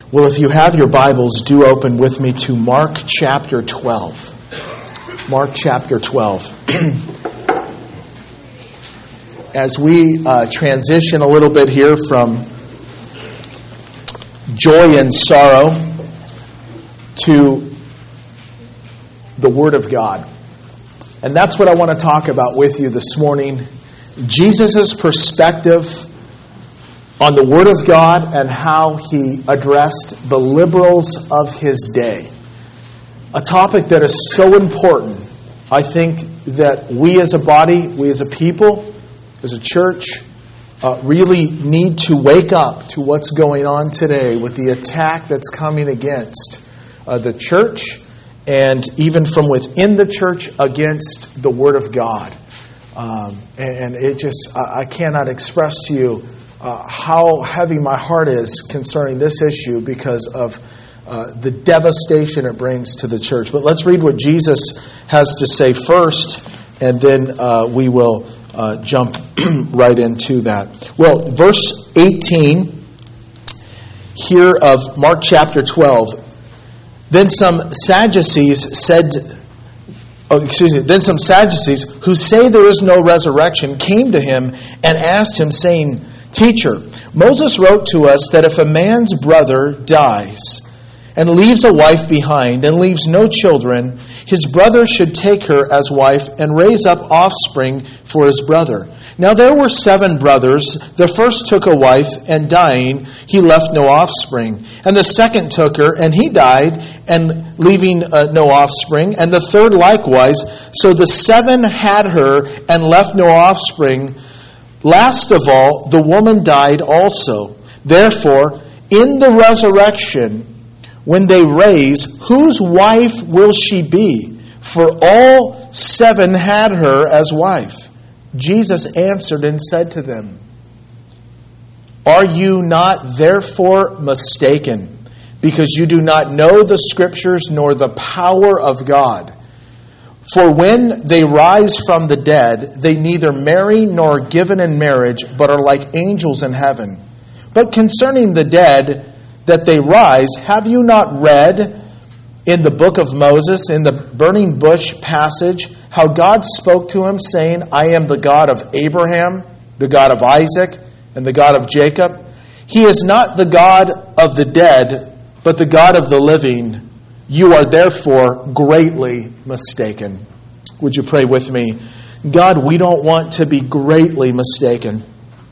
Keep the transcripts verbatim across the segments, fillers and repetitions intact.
Well, if you have your Bibles, do open with me to Mark chapter twelve. Mark chapter twelve. As we uh, transition a little bit here from joy and sorrow to the Word of God. And that's what I want to talk about with you this morning. Jesus' perspective on the Word of God and how He addressed the liberals of His day. A topic that is so important. I think that we as a body, we as a people, as a church, uh, really need to wake up to what's going on today with the attack that's coming against uh, the church and even from within the church against the Word of God. Um, and it just, I cannot express to you Uh, how heavy my heart is concerning this issue because of uh, the devastation it brings to the church. But let's read what Jesus has to say first, and then uh, we will uh, jump right into that. Well, verse eighteen here of Mark chapter twelve. Then some Sadducees said, oh, excuse me, then some Sadducees who say there is no resurrection came to him and asked him, saying, "Teacher, Moses wrote to us that if a man's brother dies and leaves a wife behind and leaves no children, his brother should take her as wife and raise up offspring for his brother. Now there were seven brothers. The first took a wife, and dying, he left no offspring. And the second took her, and he died, and leaving uh, no offspring. And the third likewise. So the seven had her and left no offspring. Last of all, the woman died also. Therefore, in the resurrection, when they raise, whose wife will she be? For all seven had her as wife." Jesus answered and said to them, "Are you not therefore mistaken, because you do not know the Scriptures nor the power of God? For when they rise from the dead, they neither marry nor are given in marriage, but are like angels in heaven. But concerning the dead, that they rise, have you not read in the book of Moses, in the burning bush passage, how God spoke to him, saying, I am the God of Abraham, the God of Isaac, and the God of Jacob? He is not the God of the dead, but the God of the living. You are therefore greatly mistaken." Would you pray with me? God, we don't want to be greatly mistaken.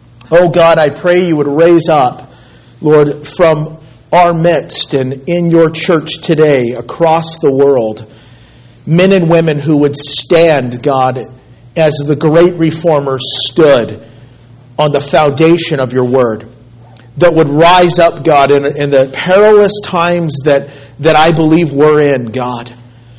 Oh God, I pray you would raise up, Lord, from our midst and in your church today across the world, men and women who would stand, God, as the great reformers stood on the foundation of your word, that would rise up, God, in, in the perilous times that that I believe we're in, God.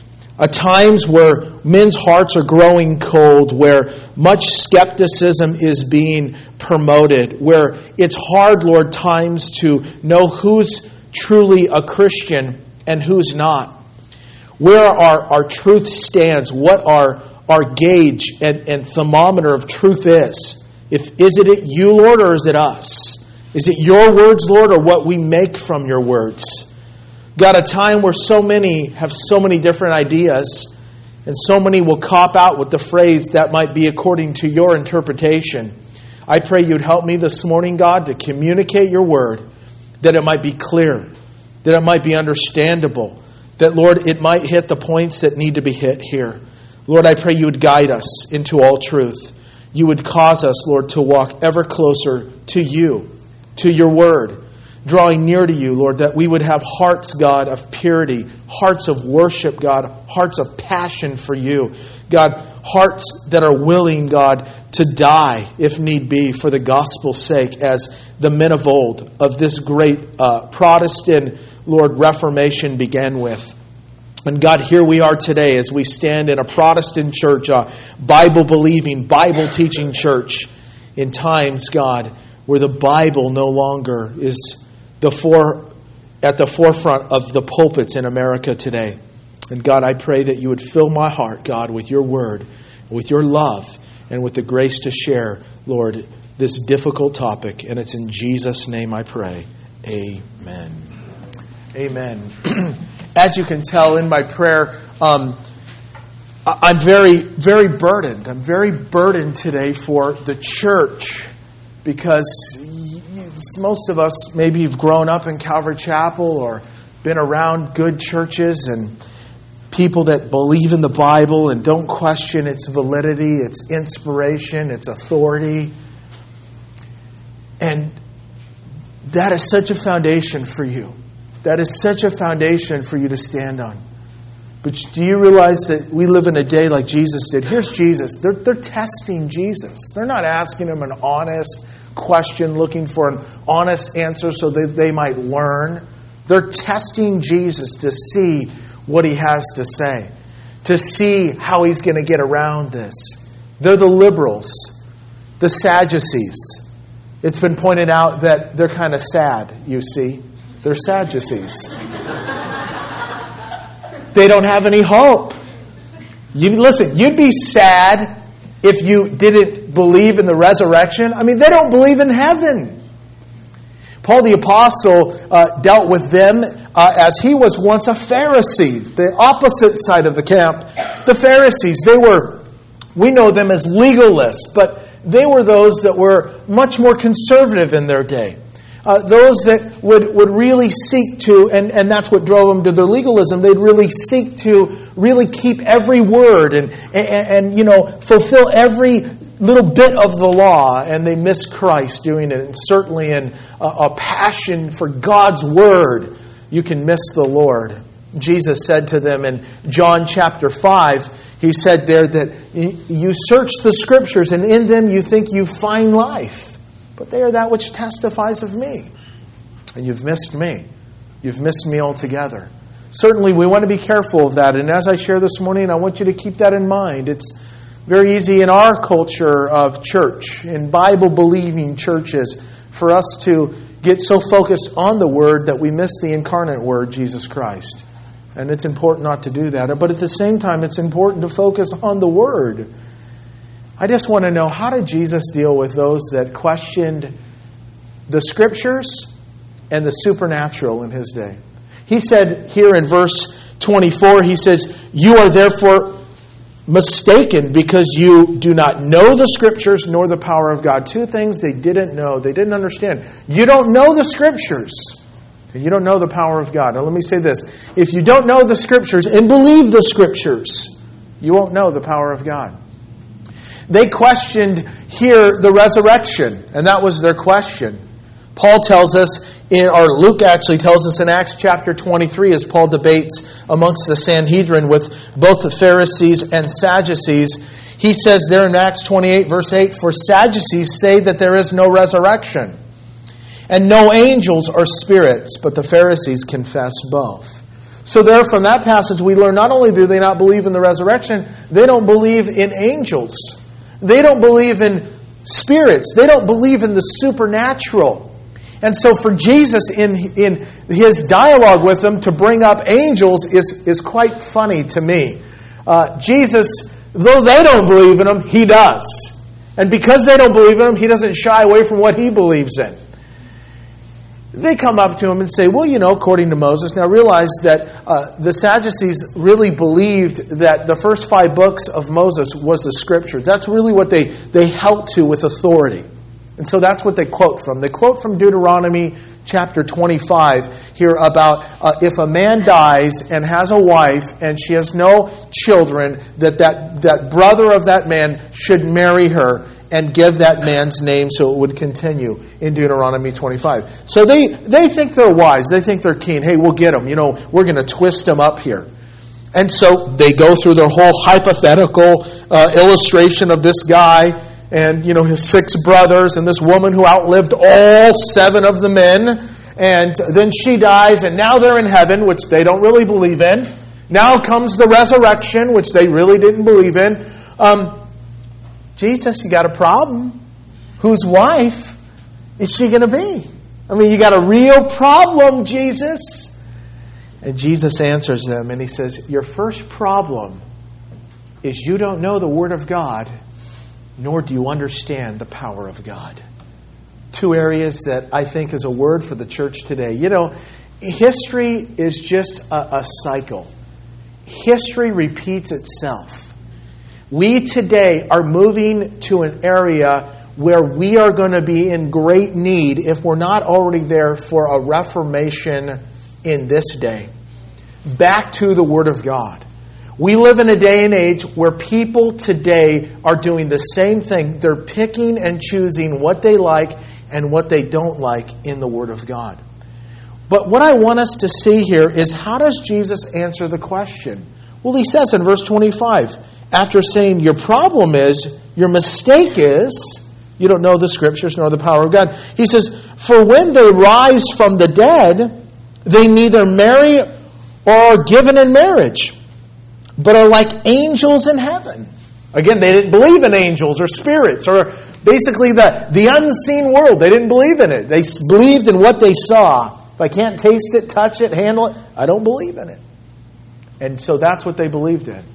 At times where men's hearts are growing cold, where much skepticism is being promoted, where it's hard, Lord, times to know who's truly a Christian and who's not. Where our, our truth stands, what our, our gauge and, and thermometer of truth is. If is it you, Lord, or is it us? Is it your words, Lord, or what we make from your words? God, a time where so many have so many different ideas, and so many will cop out with the phrase that might be according to your interpretation. I pray you'd help me this morning, God, to communicate your word, that it might be clear, that it might be understandable, that, Lord, it might hit the points that need to be hit here. Lord, I pray you would guide us into all truth. You would cause us, Lord, to walk ever closer to you, to your word, drawing near to you, Lord, that we would have hearts, God, of purity, hearts of worship, God, hearts of passion for you. God, hearts that are willing, God, to die, if need be, for the gospel's sake, as the men of old of this great uh, Protestant, Lord, Reformation began with. And God, here we are today as we stand in a Protestant church, a Bible-believing, Bible-teaching church, in times, God, where the Bible no longer is the fore, at the forefront of the pulpits in America today. And God, I pray that you would fill my heart, God, with your word, with your love, and with the grace to share, Lord, this difficult topic. And it's in Jesus' name I pray. Amen. Amen. As you can tell in my prayer, um, I'm very, very burdened. I'm very burdened today for the church because most of us maybe have grown up in Calvary Chapel or been around good churches and people that believe in the Bible and don't question its validity, its inspiration, its authority. And that is such a foundation for you. That is such a foundation for you to stand on. But do you realize that we live in a day like Jesus did? Here's Jesus. They're, they're testing Jesus. They're not asking him an honest question, looking for an honest answer so that they might learn. They're testing Jesus to see what he has to say, to see how he's going to get around this. They're the liberals, the Sadducees. It's been pointed out that they're kind of sad, you see. They're Sadducees. They don't have any hope. You listen, you'd be sad if you didn't believe in the resurrection. I mean, they don't believe in heaven. Paul the Apostle uh, dealt with them uh, as he was once a Pharisee, the opposite side of the camp. The Pharisees, they were, we know them as legalists, but they were those that were much more conservative in their day. Uh, those that would, would really seek to, and, and that's what drove them to their legalism, they'd really seek to really keep every word and, and, and you know, fulfill every little bit of the law, and they miss Christ doing it. And certainly in a, a passion for God's word, you can miss the Lord. Jesus said to them in John chapter five, he said there that you search the Scriptures and in them you think you find life. But they are that which testifies of me. And you've missed me. You've missed me altogether. Certainly we want to be careful of that. And as I share this morning, I want you to keep that in mind. It's very easy in our culture of church, in Bible-believing churches, for us to get so focused on the Word that we miss the incarnate Word, Jesus Christ. And it's important not to do that. But at the same time, it's important to focus on the Word. I just want to know, how did Jesus deal with those that questioned the Scriptures and the supernatural in his day? He said here in verse twenty-four, he says, "You are therefore mistaken because you do not know the Scriptures nor the power of God." Two things they didn't know. They didn't understand. You don't know the Scriptures. And you don't know the power of God. Now let me say this. If you don't know the Scriptures and believe the Scriptures, you won't know the power of God. They questioned here the resurrection, and that was their question. Paul tells us, in, or Luke actually tells us in Acts chapter twenty-three, as Paul debates amongst the Sanhedrin with both the Pharisees and Sadducees, he says there in Acts twenty-eight, verse eight, "For Sadducees say that there is no resurrection, and no angels or spirits, but the Pharisees confess both." So there from that passage we learn not only do they not believe in the resurrection, they don't believe in angels. They don't believe in spirits. They don't believe in the supernatural. And so for Jesus in, in his dialogue with them to bring up angels is, is quite funny to me. Uh, Jesus, though they don't believe in him, he does. And because they don't believe in him, he doesn't shy away from what he believes in. They come up to him and say, well, you know, according to Moses. Now realize that uh, the Sadducees really believed that the first five books of Moses was the Scriptures. That's really what they, they held to with authority. And so that's what they quote from. They quote from Deuteronomy chapter twenty-five here about uh, if a man dies and has a wife and she has no children, that, that that brother of that man should marry her and give that man's name so it would continue in Deuteronomy twenty-five. So they, they think they're wise. They think they're keen. Hey, we'll get them. You know, we're going to twist them up here. And so they go through their whole hypothetical uh, illustration of this guy and, you know, his six brothers and this woman who outlived all seven of the men. And then she dies and now they're in heaven, which they don't really believe in. Now comes the resurrection, which they really didn't believe in. Um, Jesus, you got a problem. Whose wife is she going to be? I mean, you got a real problem, Jesus. And Jesus answers them and he says, your first problem is you don't know the Word of God, nor do you understand the power of God. Two areas that I think is a word for the church today. You know, history is just a, a cycle. History repeats itself. We today are moving to an area where we are going to be in great need, if we're not already there, for a reformation in this day. Back to the Word of God. We live in a day and age where people today are doing the same thing. They're picking and choosing what they like and what they don't like in the Word of God. But what I want us to see here is, how does Jesus answer the question? Well, he says in verse twenty-five, after saying your problem is, your mistake is, you don't know the Scriptures nor the power of God. He says, for when they rise from the dead, they neither marry or are given in marriage, but are like angels in heaven. Again, they didn't believe in angels or spirits or basically the, the unseen world. They didn't believe in it. They believed in what they saw. If I can't taste it, touch it, handle it, I don't believe in it. And so that's what they believed in.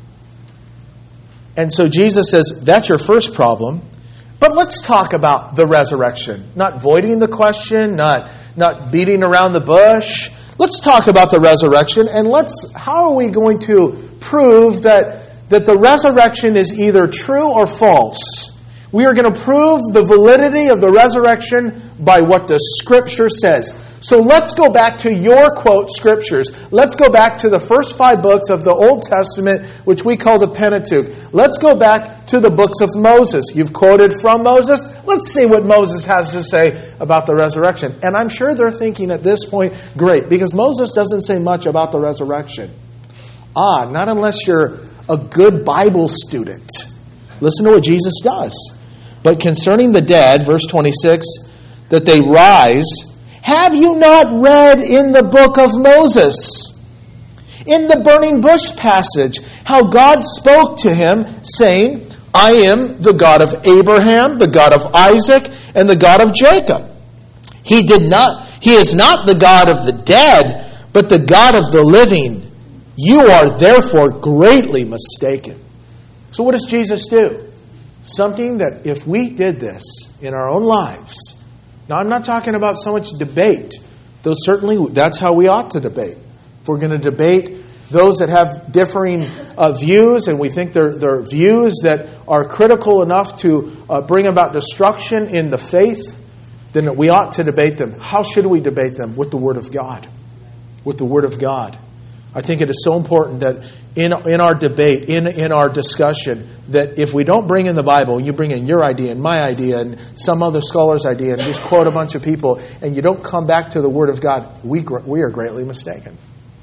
And so Jesus says, that's your first problem. But let's talk about the resurrection. Not voiding the question, not, not beating around the bush. Let's talk about the resurrection, and let's how are we going to prove that, that the resurrection is either true or false? We are going to prove the validity of the resurrection by what the Scripture says. So let's go back to your quote Scriptures. Let's go back to the first five books of the Old Testament, which we call the Pentateuch. Let's go back to the books of Moses. You've quoted from Moses. Let's see what Moses has to say about the resurrection. And I'm sure they're thinking at this point, great, because Moses doesn't say much about the resurrection. Ah, not unless you're a good Bible student. Listen to what Jesus does. But concerning the dead, verse twenty-six, that they rise, have you not read in the book of Moses, in the burning bush passage, how God spoke to him, saying, I am the God of Abraham, the God of Isaac, and the God of Jacob. He did not, he is not the God of the dead, but the God of the living. You are therefore greatly mistaken. So what does Jesus do? Something that if we did this in our own lives, now I'm not talking about so much debate, though certainly that's how we ought to debate. If we're going to debate those that have differing uh, views, and we think they're, they're views that are critical enough to uh, bring about destruction in the faith, then we ought to debate them. How should we debate them? With the Word of God. With the Word of God. I think it is so important that in in our debate, in, in our discussion, that if we don't bring in the Bible, you bring in your idea and my idea and some other scholar's idea and just quote a bunch of people, and you don't come back to the Word of God, we we are greatly mistaken.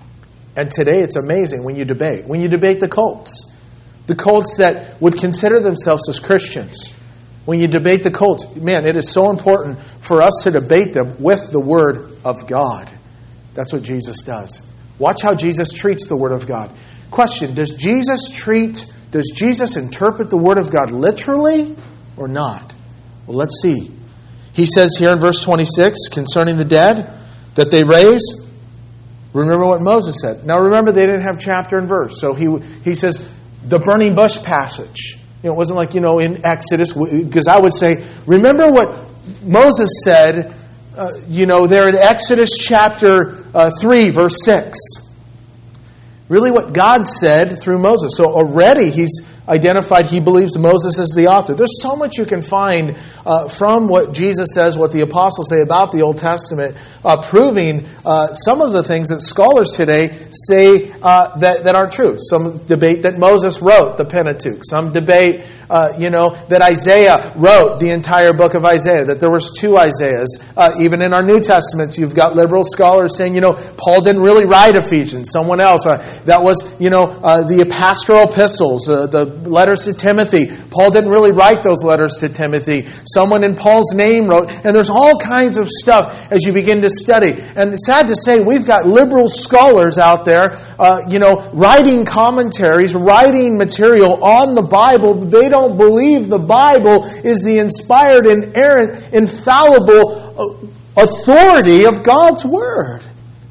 And today it's amazing when you debate. When you debate the cults. The cults that would consider themselves as Christians. When you debate the cults, man, it is so important for us to debate them with the Word of God. That's what Jesus does. Watch how Jesus treats the Word of God. Question, does Jesus treat, does Jesus interpret the Word of God literally or not? Well, let's see. He says here in verse twenty-six, concerning the dead, that they raise. Remember what Moses said. Now remember, they didn't have chapter and verse. So he he says, the burning bush passage. You know, it wasn't like, you know, in Exodus, because I would say, remember what Moses said, uh, you know, there in Exodus chapter uh, three, verse six. Really what God said through Moses. So already he's identified he believes Moses is the author. There's so much you can find uh, from what Jesus says, what the apostles say about the Old Testament, uh, proving uh, some of the things that scholars today say uh, that, that aren't true. Some debate that Moses wrote the Pentateuch. Some debate, uh, you know, that Isaiah wrote the entire book of Isaiah, that there was two Isaiahs. Uh, even in our New Testaments, you've got liberal scholars saying, you know, Paul didn't really write Ephesians. Someone else. Uh, that was, you know, uh, the pastoral epistles, uh, the letters to Timothy. Paul didn't really write those letters to Timothy. Someone in Paul's name wrote, and there's all kinds of stuff as you begin to study. And it's sad to say, we've got liberal scholars out there, uh, you know, writing commentaries, writing material on the Bible. They don't believe the Bible is the inspired, inerrant, infallible authority of God's Word.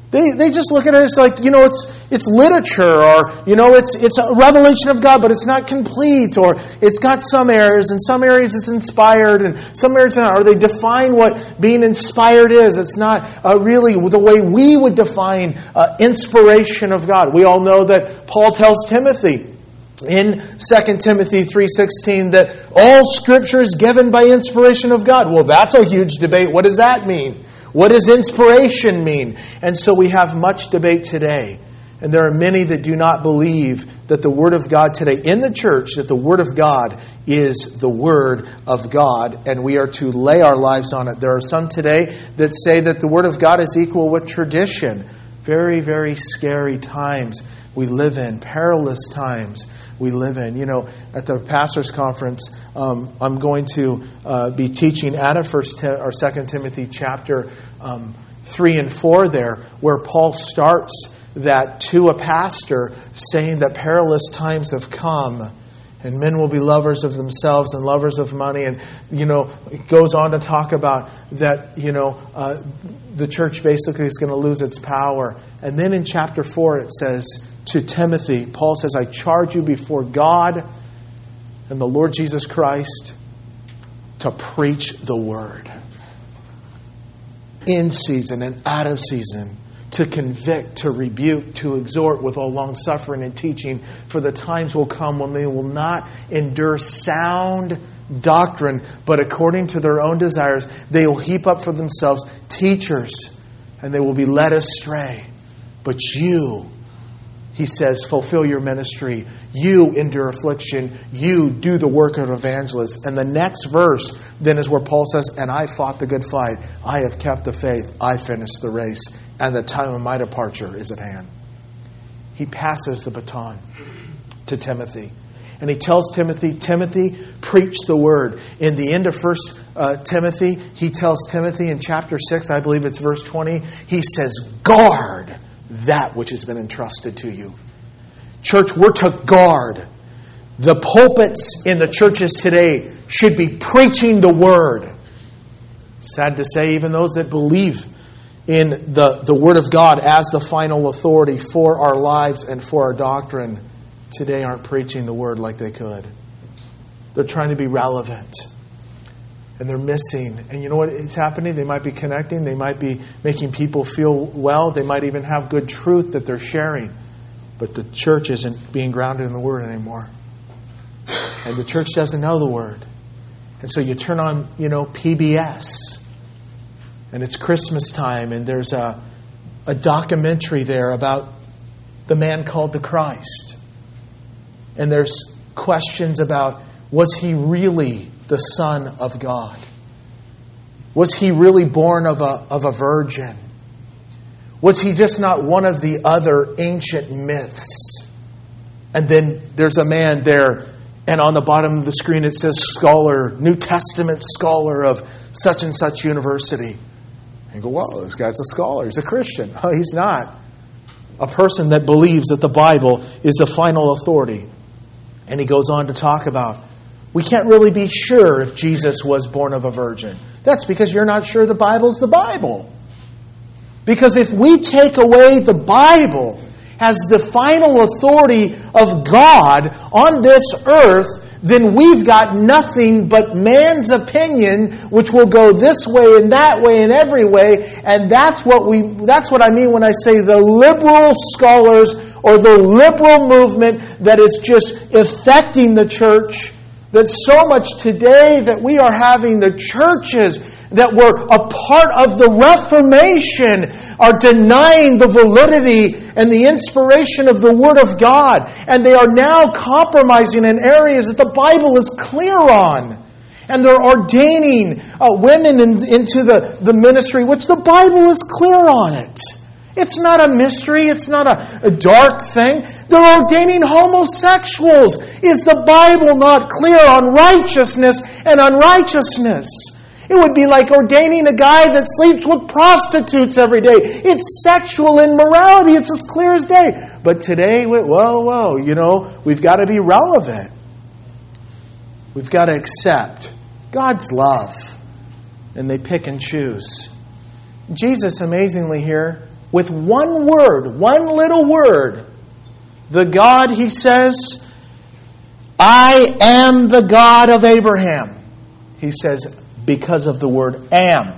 They they just look at it as like, you know, it's it's literature, or, you know, it's it's a revelation of God, but it's not complete, or it's got some errors, and some areas it's inspired, and some areas it's not. Or they define what being inspired is. It's not uh, really the way we would define uh, inspiration of God. We all know that Paul tells Timothy in Second Timothy three sixteen that all Scripture is given by inspiration of God. Well, that's a huge debate. What does that mean? What does inspiration mean? And so we have much debate today. And there are many that do not believe that the Word of God today in the church, that the Word of God is the Word of God, and we are to lay our lives on it. There are some today that say that the Word of God is equal with tradition. Very, very scary times we live in, perilous times we live in. You know, at the pastors' conference, um, I'm going to uh, be teaching out of First Tim- or Second Timothy chapter um, three and four there, where Paul starts that to a pastor, saying that perilous times have come, and men will be lovers of themselves and lovers of money. And, you know, it goes on to talk about that, you know, uh, the church basically is going to lose its power. And then in chapter four it says to Timothy, Paul says, I charge you before God and the Lord Jesus Christ to preach the word. In season and out of season. To convict, to rebuke, to exhort with all long suffering and teaching. For the times will come when they will not endure sound doctrine, but according to their own desires, they will heap up for themselves teachers, and they will be led astray. But you, he says, fulfill your ministry. You endure affliction. You do the work of evangelist. And the next verse then is where Paul says, and I fought the good fight. I have kept the faith. I finished the race. And the time of my departure is at hand. He passes the baton to Timothy. And he tells Timothy, Timothy, preach the word. In the end of First uh, Timothy, he tells Timothy in chapter six, I believe it's verse twenty, he says, guard that which has been entrusted to you. Church, we're to guard. The pulpits in the churches today should be preaching the word. Sad to say, even those that believe in the, the Word of God as the final authority for our lives and for our doctrine, today aren't preaching the Word like they could. They're trying to be relevant. And they're missing. And you know what is happening? They might be connecting. They might be making people feel well. They might even have good truth that they're sharing. But the church isn't being grounded in the Word anymore. And the church doesn't know the Word. And so you turn on, you know, P B S. And it's Christmas time, and there's a, a documentary there about the man called the Christ. And there's questions about, was he really the Son of God? Was he really born of a, of a virgin? Was he just not one of the other ancient myths? And then there's a man there, and on the bottom of the screen it says scholar, New Testament scholar of such and such university. And you go, whoa, this guy's a scholar. He's a Christian. Oh, he's not. A person that believes that the Bible is the final authority. And he goes on to talk about, we can't really be sure if Jesus was born of a virgin. That's because you're not sure the Bible's the Bible. Because if we take away the Bible as the final authority of God on this earth, then we've got nothing but man's opinion, which will go this way and that way and every way. And that's what we that's what I mean when I say the liberal scholars or the liberal movement that is just affecting the church. That so much today that we are having the churches that were a part of the Reformation are denying the validity and the inspiration of the Word of God. And they are now compromising in areas that the Bible is clear on. And they're ordaining uh, women in, into the, the ministry, which the Bible is clear on it. It's not a mystery. It's not a, a dark thing. They're ordaining homosexuals. Is the Bible not clear on righteousness and unrighteousness? It would be like ordaining a guy that sleeps with prostitutes every day. It's sexual immorality. It's as clear as day. But today, whoa, whoa, you know, we've got to be relevant. We've got to accept God's love. And they pick and choose. Jesus, amazingly here, with one word, one little word, the God, he says, I am the God of Abraham. He says, because of the word am.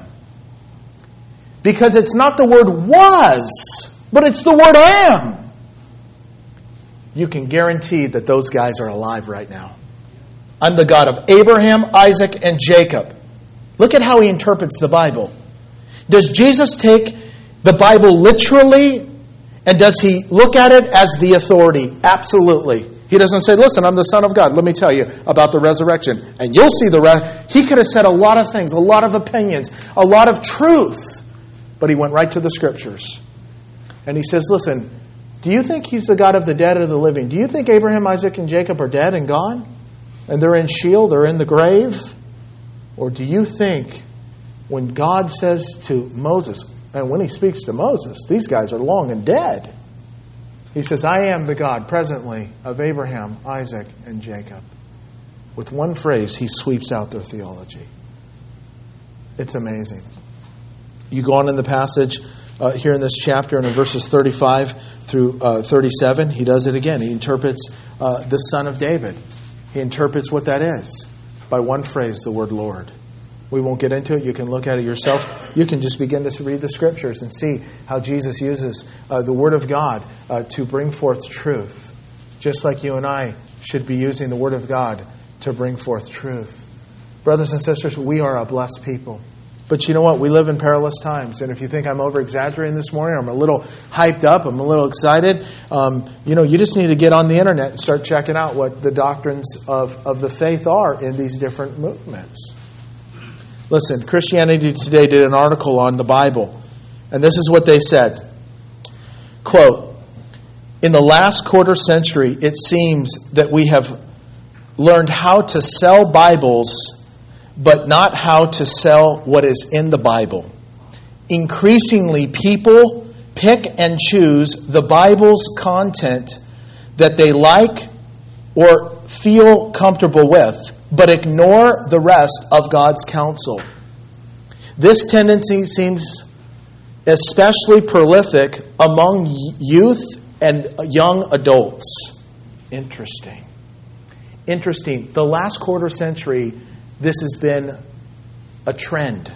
Because it's not the word was, but it's the word am. You can guarantee that those guys are alive right now. I'm the God of Abraham, Isaac, and Jacob. Look at how he interprets the Bible. Does Jesus take the Bible literally? And does he look at it as the authority? Absolutely. He doesn't say, listen, I'm the Son of God. Let me tell you about the resurrection. And you'll see the rest. He could have said a lot of things, a lot of opinions, a lot of truth. But he went right to the Scriptures. And he says, listen, do you think he's the God of the dead or the living? Do you think Abraham, Isaac, and Jacob are dead and gone? And they're in Sheol, they're in the grave? Or do you think when God says to Moses, and when he speaks to Moses, these guys are long and dead. He says, I am the God presently of Abraham, Isaac, and Jacob. With one phrase, he sweeps out their theology. It's amazing. You go on in the passage uh, here in this chapter, and in verses thirty-five through uh, thirty-seven, he does it again. He interprets uh, the Son of David. He interprets what that is by one phrase, the word Lord. We won't get into it. You can look at it yourself. You can just begin to read the Scriptures and see how Jesus uses uh, the Word of God uh, to bring forth truth. Just like you and I should be using the Word of God to bring forth truth. Brothers and sisters, we are a blessed people. But you know what? We live in perilous times. And if you think I'm over-exaggerating this morning, or I'm a little hyped up, I'm a little excited, um, you know, you just need to get on the internet and start checking out what the doctrines of, of the faith are in these different movements. Listen, Christianity Today did an article on the Bible, and this is what they said. Quote, in the last quarter century, it seems that we have learned how to sell Bibles, but not how to sell what is in the Bible. Increasingly, people pick and choose the Bible's content that they like or feel comfortable with, but ignore the rest of God's counsel. This tendency seems especially prolific among youth and young adults. Interesting. Interesting. The last quarter century, this has been a trend.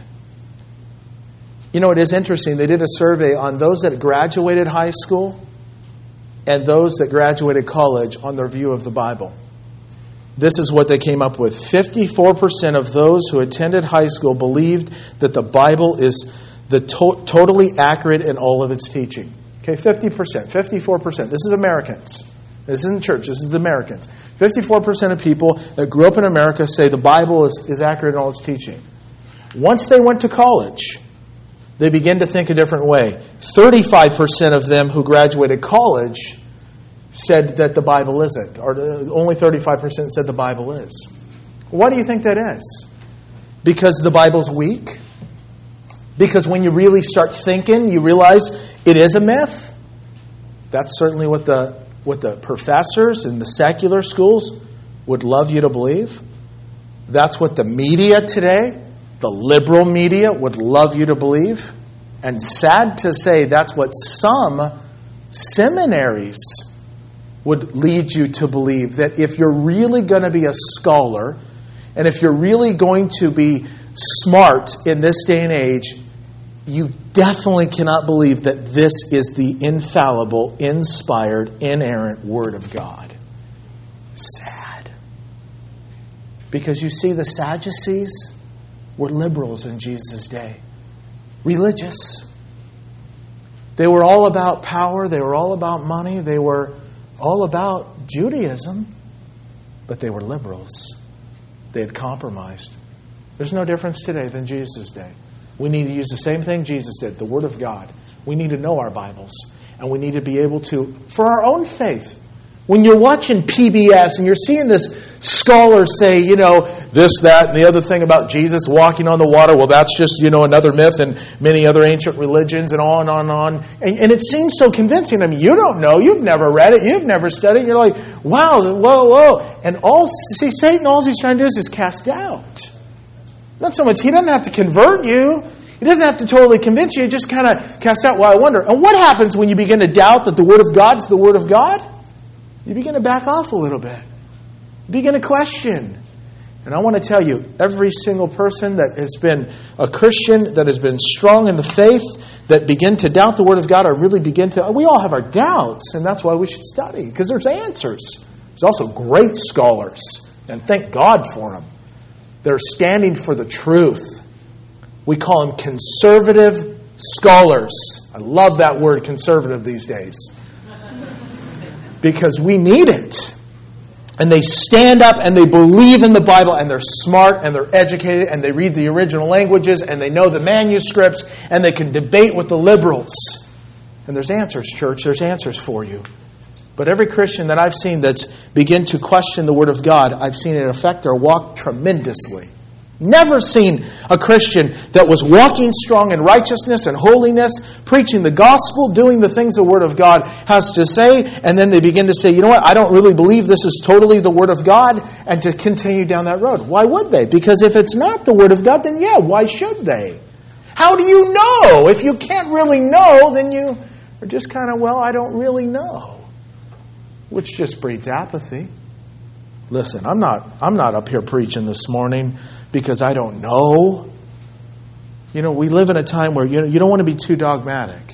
You know, it is interesting. They did a survey on those that graduated high school and those that graduated college on their view of the Bible. This is what they came up with. fifty-four percent of those who attended high school believed that the Bible is the to- totally accurate in all of its teaching. Okay, fifty percent, fifty-four percent. This is Americans. This isn't church. This is the Americans. fifty-four percent of people that grew up in America say the Bible is, is accurate in all its teaching. Once they went to college, they began to think a different way. thirty-five percent of them who graduated college said that the Bible isn't, or only thirty-five percent said the Bible is. Why do you think that is? Because the Bible's weak? Because when you really start thinking, you realize it is a myth? That's certainly what the what the professors in the secular schools would love you to believe. That's what the media today, the liberal media, would love you to believe. And sad to say, that's what some seminaries would lead you to believe, that if you're really going to be a scholar, and if you're really going to be smart in this day and age, you definitely cannot believe that this is the infallible, inspired, inerrant Word of God. Sad. Because you see, the Sadducees were liberals in Jesus' day. Religious. They were all about power. They were all about money. They were all about Judaism. But they were liberals. They had compromised. There's no difference today than Jesus' day. We need to use the same thing Jesus did, the Word of God. We need to know our Bibles. And we need to be able to, for our own faith. When you're watching P B S and you're seeing this scholar say, you know, this, that, and the other thing about Jesus walking on the water, well, that's just, you know, another myth and many other ancient religions and on and on and on. And, and it seems so convincing. I mean, you don't know. You've never read it. You've never studied it. You're like, wow, whoa, whoa. And all, see, Satan, all he's trying to do is just cast doubt. Not so much, he doesn't have to convert you. He doesn't have to totally convince you. He just kind of casts out, well, I wonder. And what happens when you begin to doubt that the Word of God is the Word of God? You begin to back off a little bit. You begin to question. And I want to tell you, every single person that has been a Christian, that has been strong in the faith, that begin to doubt the Word of God or really begin to... We all have our doubts, and that's why we should study, because there's answers. There's also great scholars, and thank God for them. They're standing for the truth. We call them conservative scholars. I love that word, conservative, these days. Because we need it. And they stand up and they believe in the Bible, and they're smart and they're educated and they read the original languages and they know the manuscripts and they can debate with the liberals. And there's answers, church. There's answers for you. But every Christian that I've seen that's begin to question the Word of God, I've seen it affect their walk tremendously. Never seen a Christian that was walking strong in righteousness and holiness, preaching the gospel, doing the things the Word of God has to say, and then they begin to say, you know what, I don't really believe this is totally the Word of God, and to continue down that road. Why would they? Because if it's not the Word of God, then yeah, why should they? How do you know? If you can't really know, then you are just kind of, well, I don't really know. Which just breeds apathy. Listen, I'm not I'm not up here preaching this morning because I don't know. You know, we live in a time where you know, you don't want to be too dogmatic.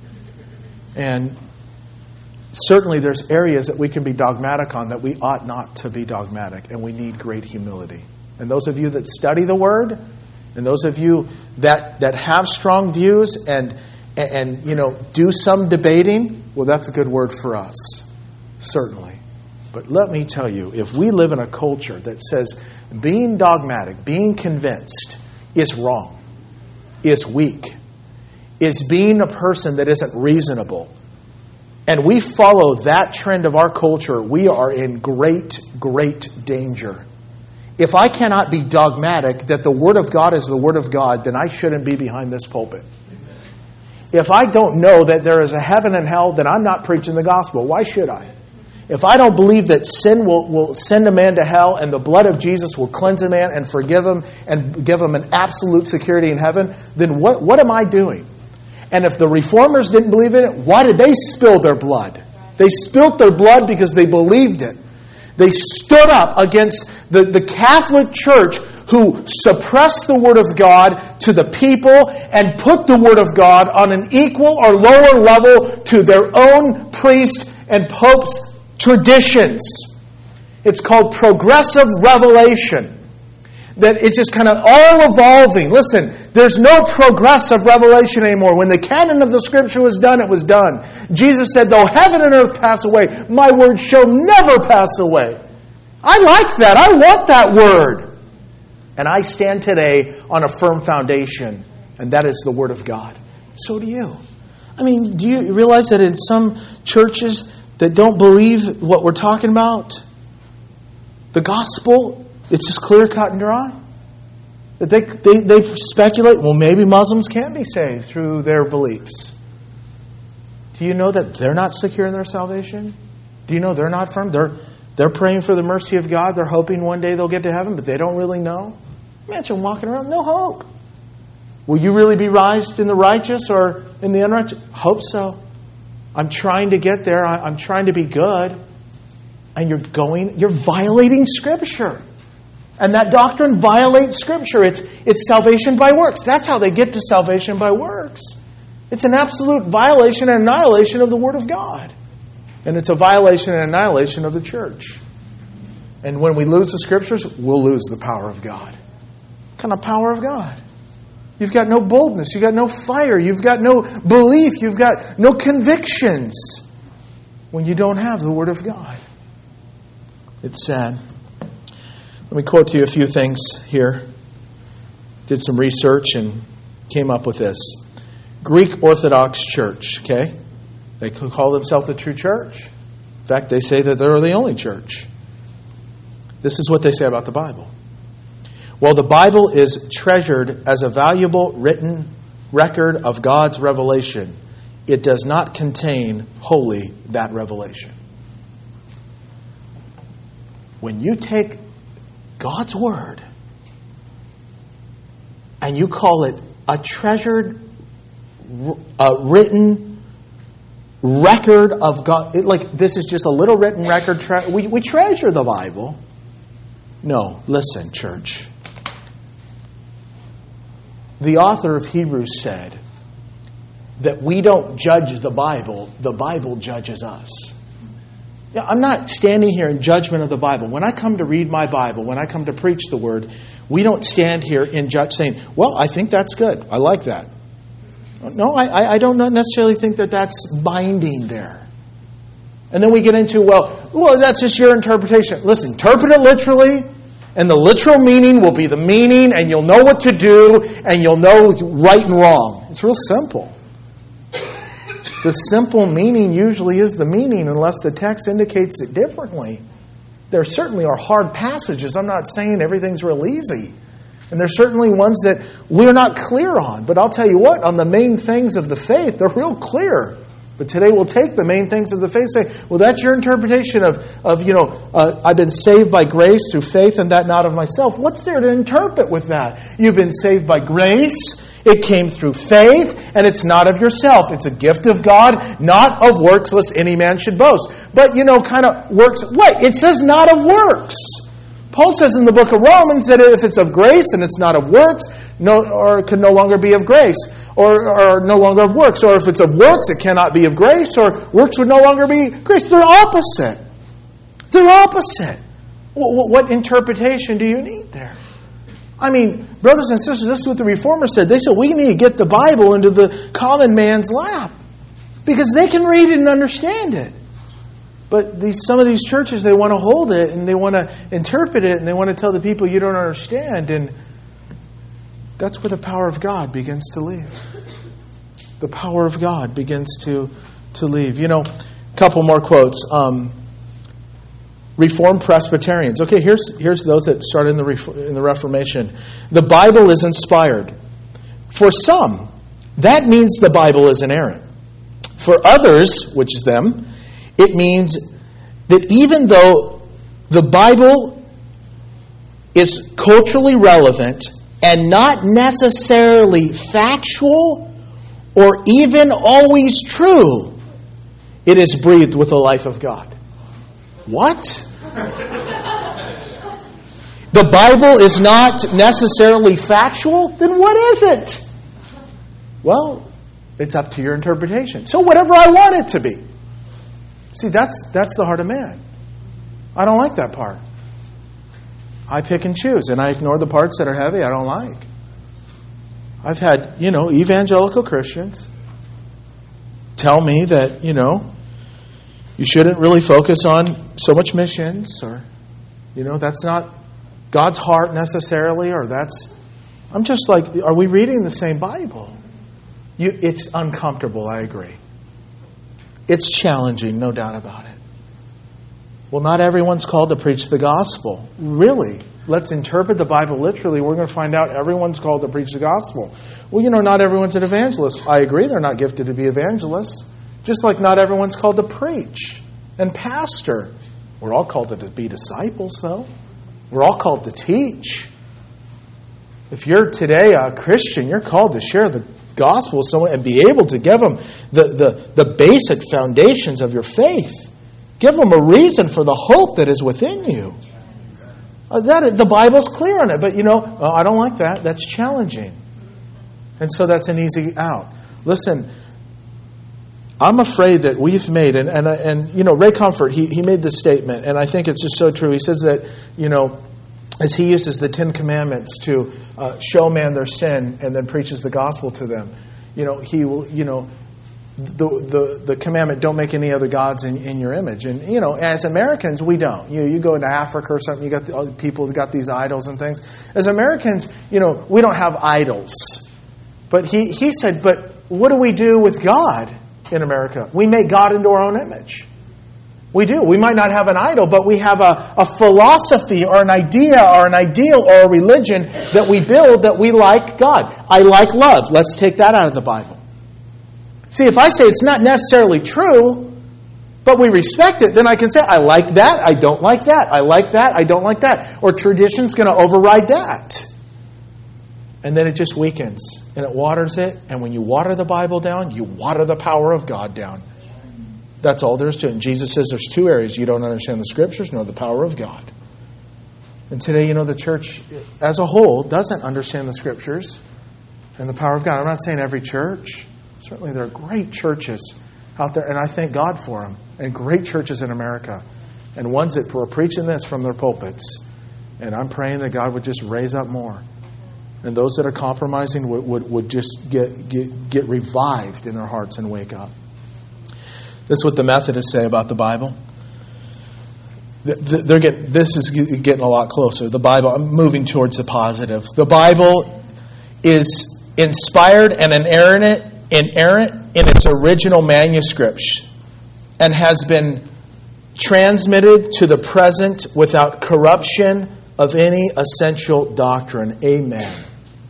And certainly there's areas that we can be dogmatic on that we ought not to be dogmatic, and we need great humility. And those of you that study the Word, and those of you that, that have strong views and, and, and you know do some debating, well, that's a good word for us. Certainly. But let me tell you, if we live in a culture that says being dogmatic, being convinced is wrong, is weak, is being a person that isn't reasonable, and we follow that trend of our culture, we are in great, great danger. If I cannot be dogmatic that the Word of God is the Word of God, then I shouldn't be behind this pulpit. If I don't know that there is a heaven and hell, then I'm not preaching the gospel. Why should I? If I don't believe that sin will, will send a man to hell and the blood of Jesus will cleanse a man and forgive him and give him an absolute security in heaven, then what, what am I doing? And if the reformers didn't believe in it, why did they spill their blood? They spilled their blood because they believed it. They stood up against the, the Catholic Church who suppressed the Word of God to the people and put the Word of God on an equal or lower level to their own priest and popes' traditions. It's called progressive revelation. That it's just kind of all evolving. Listen, there's no progressive revelation anymore. When the canon of the Scripture was done, it was done. Jesus said, though heaven and earth pass away, my word shall never pass away. I like that. I want that word. And I stand today on a firm foundation, and that is the Word of God. So do you. I mean, do you realize that in some churches that don't believe what we're talking about, the gospel, it's just clear, cut, and dry? That they, they, they speculate, well, maybe Muslims can be saved through their beliefs. Do you know that they're not secure in their salvation? Do you know they're not firm? They're, they're praying for the mercy of God. They're hoping one day they'll get to heaven, but they don't really know. Imagine walking around, no hope. Will you really be raised in the righteous or in the unrighteous? Hope so. I'm trying to get there. I'm trying to be good. And you're going, you're violating Scripture. And that doctrine violates Scripture. It's, it's salvation by works. That's how they get to salvation by works. It's an absolute violation and annihilation of the Word of God. And it's a violation and annihilation of the church. And when we lose the Scriptures, we'll lose the power of God. What kind of power of God? You've got no boldness. You've got no fire. You've got no belief. You've got no convictions when you don't have the Word of God. It's sad. Let me quote to you a few things here. Did some research and came up with this. Greek Orthodox Church, okay? They call themselves the true church. In fact, they say that they're the only church. This is what they say about the Bible. While the Bible is treasured as a valuable written record of God's revelation, it does not contain wholly that revelation. When you take God's Word and you call it a treasured, uh, written record of God. It, like, this is just a little written record. Tre- we, we treasure the Bible. No, listen, church. The author of Hebrews said that we don't judge the Bible, the Bible judges us. Yeah, I'm not standing here in judgment of the Bible. When I come to read my Bible, when I come to preach the Word, we don't stand here in judge saying, well, I think that's good. I like that. No, I, I don't necessarily think that that's binding there. And then we get into, well, well, that's just your interpretation. Listen, interpret it literally, and the literal meaning will be the meaning, and you'll know what to do, and you'll know right and wrong. It's real simple. The simple meaning usually is the meaning unless the text indicates it differently. There certainly are hard passages. I'm not saying everything's real easy. And there's certainly ones that we're not clear on. But I'll tell you what, on the main things of the faith, they're real clear. But today we'll take the main things of the faith and say, well, that's your interpretation of, of you know, uh, I've been saved by grace through faith and that not of myself. What's there to interpret with that? You've been saved by grace. It came through faith, and it's not of yourself. It's a gift of God, not of works, lest any man should boast. But, you know, kind of works. Wait, it says not of works. Paul says in the book of Romans that if it's of grace and it's not of works, no, or it can no longer be of grace, or, or no longer of works. Or if it's of works, it cannot be of grace, or works would no longer be grace. They're opposite. They're opposite. What, what interpretation do you need there? I mean, brothers and sisters, this is what the Reformers said. They said, we need to get the Bible into the common man's lap because they can read it and understand it. But these, some of these churches, they want to hold it and they want to interpret it and they want to tell the people you don't understand. And that's where the power of God begins to leave. The power of God begins to, to leave. You know, a couple more quotes. Um, Reformed Presbyterians. Okay, here's here's those that started in the in the Reformation. The Bible is inspired. For some, that means the Bible is inerrant. For others, which is them, it means that even though the Bible is culturally relevant and not necessarily factual or even always true, it is breathed with the life of God. What? The Bible is not necessarily factual? Then what is it? Well, it's up to your interpretation. So whatever I want it to be. See, that's that's the heart of man. I don't like that part. I pick and choose, and I ignore the parts that are heavy I don't like. I've had, you know, evangelical Christians tell me that, you know, you shouldn't really focus on so much missions, or, you know, that's not God's heart necessarily, or that's... I'm just like, are we reading the same Bible? You, it's uncomfortable, I agree. It's challenging, no doubt about it. Well, not everyone's called to preach the gospel. Really? Let's interpret the Bible literally. We're going to find out everyone's called to preach the gospel. Well, you know, not everyone's an evangelist. I agree they're not gifted to be evangelists. Just like not everyone's called to preach and pastor. We're all called to be disciples, though. We're all called to teach. If you're today a Christian, you're called to share the gospel with someone and be able to give them the, the, the basic foundations of your faith. Give them a reason for the hope that is within you. Uh, that the Bible's clear on it, but you know, oh, I don't like that. That's challenging. And so that's an easy out. Listen, I'm afraid that we've made, and and, and you know, Ray Comfort, he, he made this statement, and I think it's just so true. He says that, you know, as he uses the Ten Commandments to uh, show man their sin and then preaches the gospel to them, you know, he will, you know, the the, the commandment, don't make any other gods in, in your image. And, you know, as Americans, we don't. You you go into Africa or something, you got the, all the people who got these idols and things. As Americans, you know, we don't have idols. But he, he said, but what do we do with God? In America, we make God into our own image. We do. We might not have an idol, but we have a, a philosophy or an idea or an ideal or a religion that we build that we like God. I like love. Let's take that out of the Bible. See, if I say it's not necessarily true, but we respect it, then I can say, I like that, I don't like that. I like that, I don't like that. Or tradition's going to override that. And then it just weakens. And it waters it. And when you water the Bible down, you water the power of God down. That's all there is to it. And Jesus says there's two areas. You don't understand the Scriptures nor the power of God. And today, you know, the church as a whole doesn't understand the Scriptures and the power of God. I'm not saying every church. Certainly there are great churches out there. And I thank God for them. And great churches in America. And ones that are preaching this from their pulpits. And I'm praying that God would just raise up more. And those that are compromising would, would, would just get, get, get revived in their hearts and wake up. That's what the Methodists say about the Bible. They're getting, this is getting a lot closer. The Bible, I'm moving towards the positive. The Bible is inspired and inerrant, inerrant in its original manuscripts and has been transmitted to the present without corruption of any essential doctrine. Amen.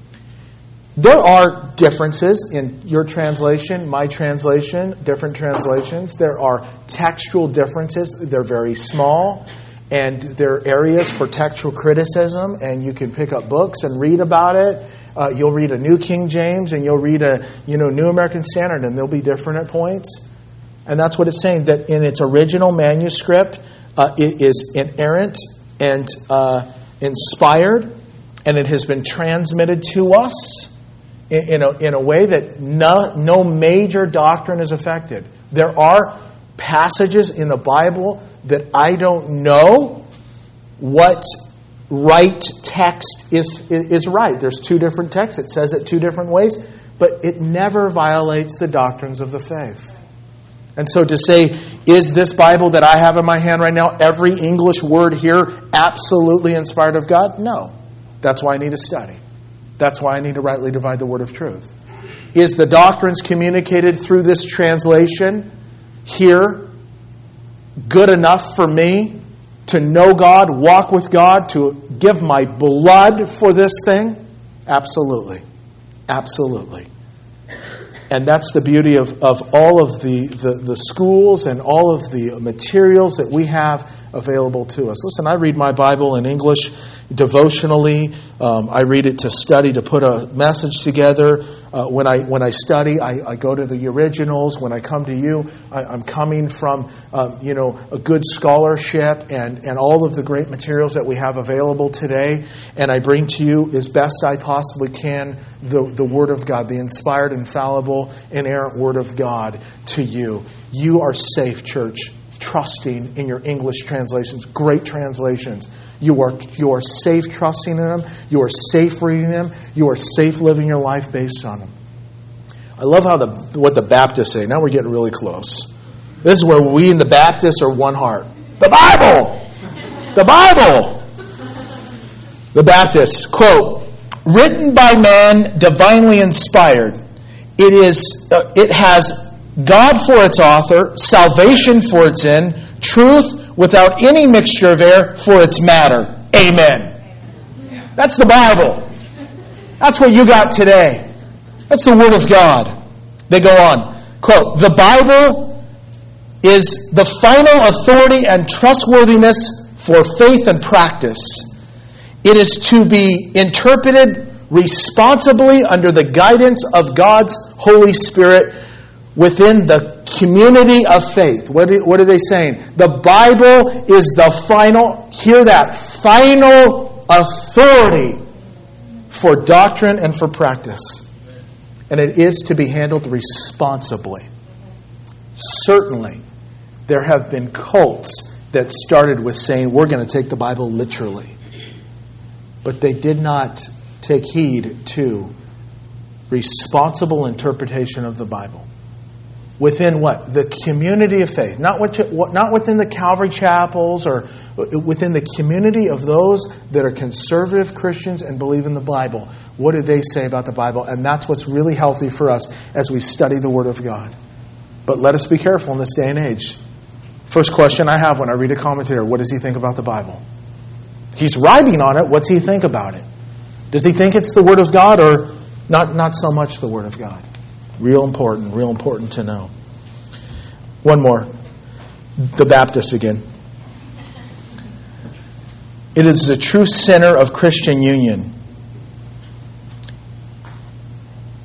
There are differences in your translation, my translation, different translations. There are textual differences. They're very small. And there are areas for textual criticism. And you can pick up books and read about it. Uh, you'll read a New King James and you'll read a you know New American Standard, and they'll be different at points. And that's what it's saying, that in its original manuscript, uh, it is inerrant and uh, inspired. And it has been transmitted to us in a, in a way that no, no major doctrine is affected. There are passages in the Bible that I don't know what right text is, is right. There's two different texts. It says it two different ways, but it never violates the doctrines of the faith. And so to say, is this Bible that I have in my hand right now, every English word here absolutely inspired of God? No. That's why I need to study. That's why I need to rightly divide the word of truth. Is the doctrines communicated through this translation here good enough for me to know God, walk with God, to give my blood for this thing? Absolutely. Absolutely. And that's the beauty of, of all of the, the, the schools and all of the materials that we have available to us. Listen, I read my Bible in English devotionally. Um, I read it to study, to put a message together. Uh, when I when I study, I, I go to the originals. When I come to you, I, I'm coming from uh, you know a good scholarship and, and all of the great materials that we have available today. And I bring to you, as best I possibly can, the, the Word of God, the inspired, infallible, inerrant Word of God to you. You are safe, church, trusting in your English translations, great translations. You are you are safe trusting in them. You are safe reading them. You are safe living your life based on them. I love how the what the Baptists say. Now we're getting really close. This is where we and the Baptists are one heart. The Bible! The Bible! The Baptists, quote, written by man, divinely inspired. It is. Uh, it has God for its author, salvation for its end, truth without any mixture of error for its matter. Amen. That's the Bible. That's what you got today. That's the Word of God. They go on. Quote, the Bible is the final authority and trustworthiness for faith and practice. It is to be interpreted responsibly under the guidance of God's Holy Spirit within the community of faith. What are, what are they saying? The Bible is the final, hear that, final authority for doctrine and for practice. And it is to be handled responsibly. Certainly, there have been cults that started with saying, we're going to take the Bible literally. But they did not take heed to responsible interpretation of the Bible. Within what? The community of faith. Not, what, not within the Calvary chapels or within the community of those that are conservative Christians and believe in the Bible. What do they say about the Bible? And that's what's really healthy for us as we study the Word of God. But let us be careful in this day and age. First question I have when I read a commentator, what does he think about the Bible? He's writing on it. What's he think about it? Does he think it's the Word of God or not, not so much the Word of God? Real important, real important to know. One more. The Baptist again. It is the true center of Christian union.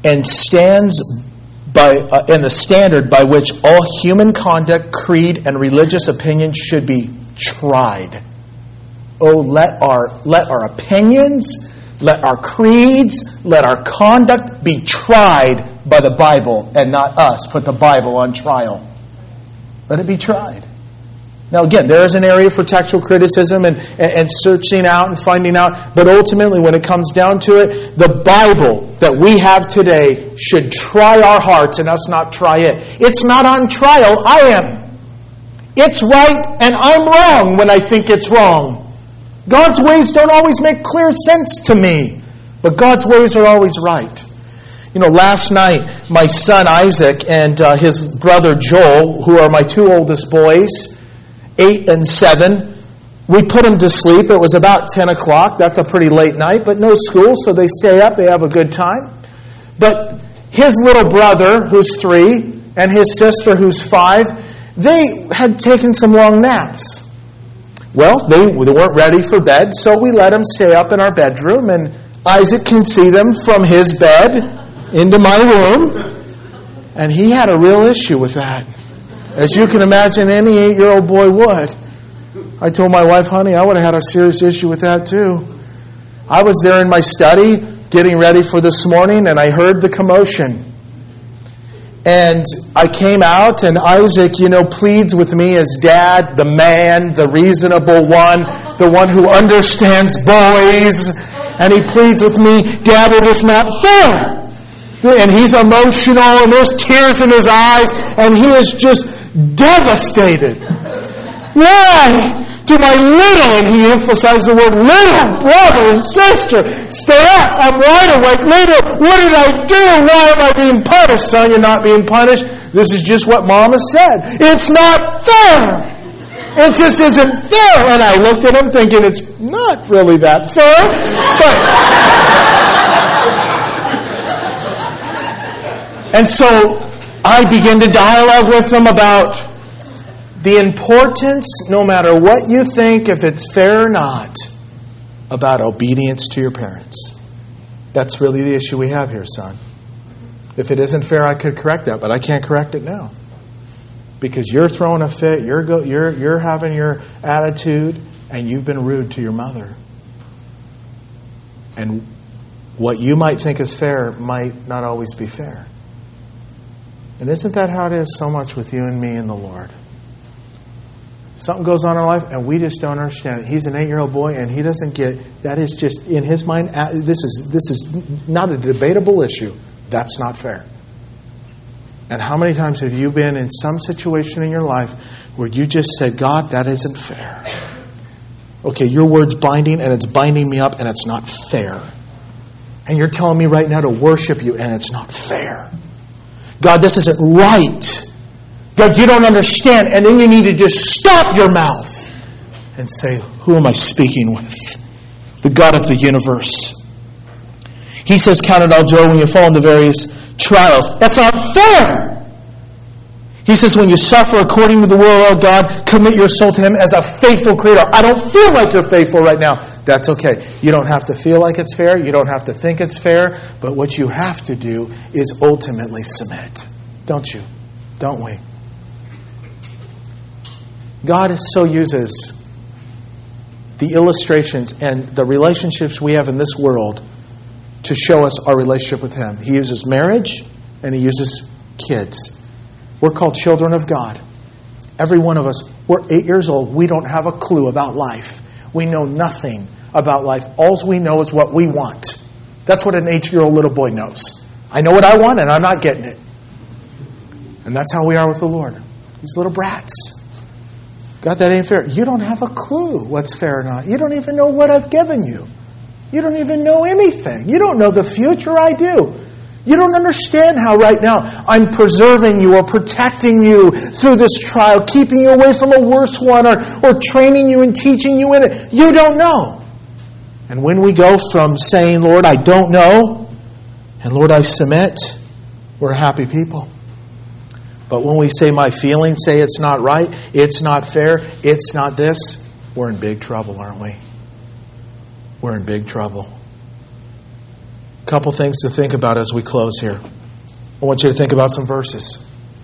and stands by uh, and the standard by which all human conduct, creed, and religious opinion should be tried. Oh, let our let our opinions, let our creeds, let our conduct be tried by the Bible and not us put the Bible on trial. Let it be tried. Now again, there is an area for textual criticism and, and, and searching out and finding out, but ultimately when it comes down to it, the Bible that we have today should try our hearts and us not try it. It's not on trial, I am. It's right and I'm wrong when I think it's wrong. God's ways don't always make clear sense to me, but God's ways are always right. You know, last night, my son Isaac and uh, his brother Joel, who are my two oldest boys, eight and seven, we put them to sleep. It was about ten o'clock. That's a pretty late night, but no school, so they stay up. They have a good time. But his little brother, who's three, and his sister, who's five, they had taken some long naps. Well, they, they weren't ready for bed, so we let them stay up in our bedroom, and Isaac can see them from his bed into my room, and he had a real issue with that. As you can imagine, any eight-year-old boy would. I told my wife, honey, I would have had a serious issue with that too. I was there in my study, getting ready for this morning, and I heard the commotion. And I came out, and Isaac, you know, pleads with me as dad, the man, the reasonable one, the one who understands boys. And he pleads with me, Dad, it is not fair. And he's emotional, and there's tears in his eyes, and he is just devastated. Why do my little, and he emphasized the word little, brother and sister, stay up, I'm wide awake, little, what did I do? Why am I being punished? Son, you're not being punished. This is just what Mom has said. It's not fair. It just isn't fair. And I looked at him thinking it's not really that fair. But and so I began to dialogue with them about the importance, no matter what you think, if it's fair or not, about obedience to your parents. That's really the issue we have here, son. If it isn't fair, I could correct that, but I can't correct it now. Because you're throwing a fit, you're go, you're you're having your attitude, and you've been rude to your mother. And what you might think is fair might not always be fair. And isn't that how it is so much with you and me and the Lord? Something goes on in our life and we just don't understand it. He's an eight-year-old boy and he doesn't get, that is just, in his mind, this is this is not a debatable issue. That's not fair. And how many times have you been in some situation in your life where you just said, God, that isn't fair. Okay, your word's binding and it's binding me up and it's not fair. And you're telling me right now to worship you and it's not fair. God, this isn't right. God, you don't understand. And then you need to just stop your mouth and say, who am I speaking with? The God of the universe. He says, count it all joy when you fall into various trials. That's not fair. He says, when you suffer according to the will of God, commit your soul to Him as a faithful creator. I don't feel like you're faithful right now. That's okay. You don't have to feel like it's fair. You don't have to think it's fair. But what you have to do is ultimately submit. Don't you? Don't we? God so uses the illustrations and the relationships we have in this world to show us our relationship with Him. He uses marriage and He uses kids. We're called children of God. Every one of us, we're eight years old. We don't have a clue about life. We know nothing about life. All we know is what we want. That's what an eight-year-old little boy knows. I know what I want and I'm not getting it. And that's how we are with the Lord. These little brats. God, that ain't fair. You don't have a clue what's fair or not. You don't even know what I've given you. You don't even know anything. You don't know the future. I do. You don't understand how right now I'm preserving you or protecting you through this trial, keeping you away from a worse one, or, or training you and teaching you in it. You don't know. And when we go from saying, Lord, I don't know, and Lord, I submit, we're happy people. But when we say my feelings say it's not right, it's not fair, it's not this, we're in big trouble, aren't we? We're in big trouble. couple things to think about as we close here. I want you to think about some verses.